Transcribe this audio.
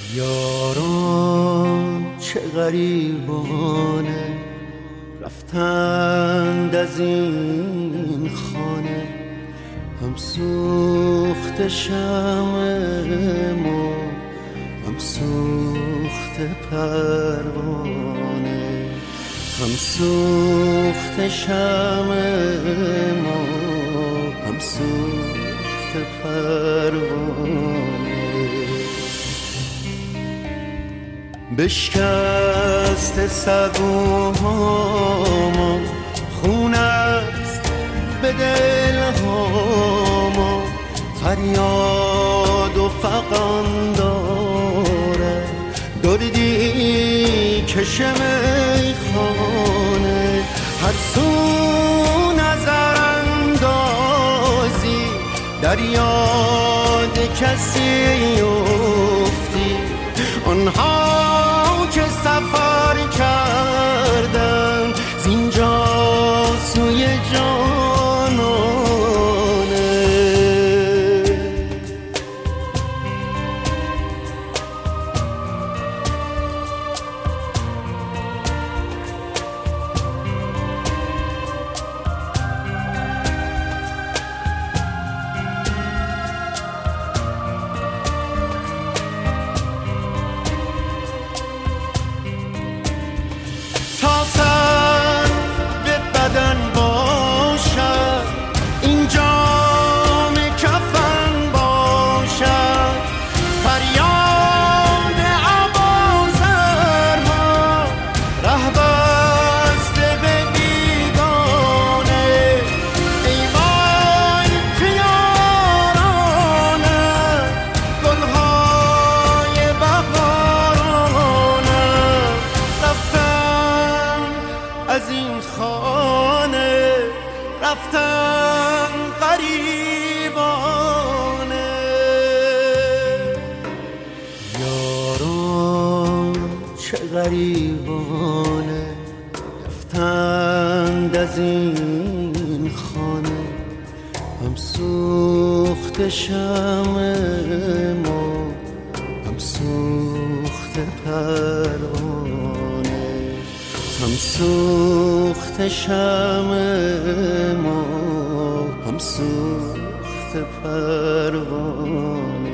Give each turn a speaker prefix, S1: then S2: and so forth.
S1: یاران چه غریبانه رفتند از این خانه، هم سوخت شمع ما هم سوخت پروانه، هم سوخت شمع ما هم سوخت پروانه. بشکست سبوها خون است به دلها، فریاد و فغان داره دردی کشه میخانه. هر سو نظر اندازی در یاد کسی افتی، آنها که سفر کردن زینجا سوی جانانه. تا سر به بدن باشد این جام کفن باشد، فریاد عبازرها ره بسته به بیگانه. ای وای که یارانه گلهای بهارانه رفتن از این خانه، رفتن غریبانه. یاران چه غریبانه رفتند از این خانه، هم سوخت شمع ما هم سوخت پروانه، هم سوخت شمع ما هم سوخت پروانه.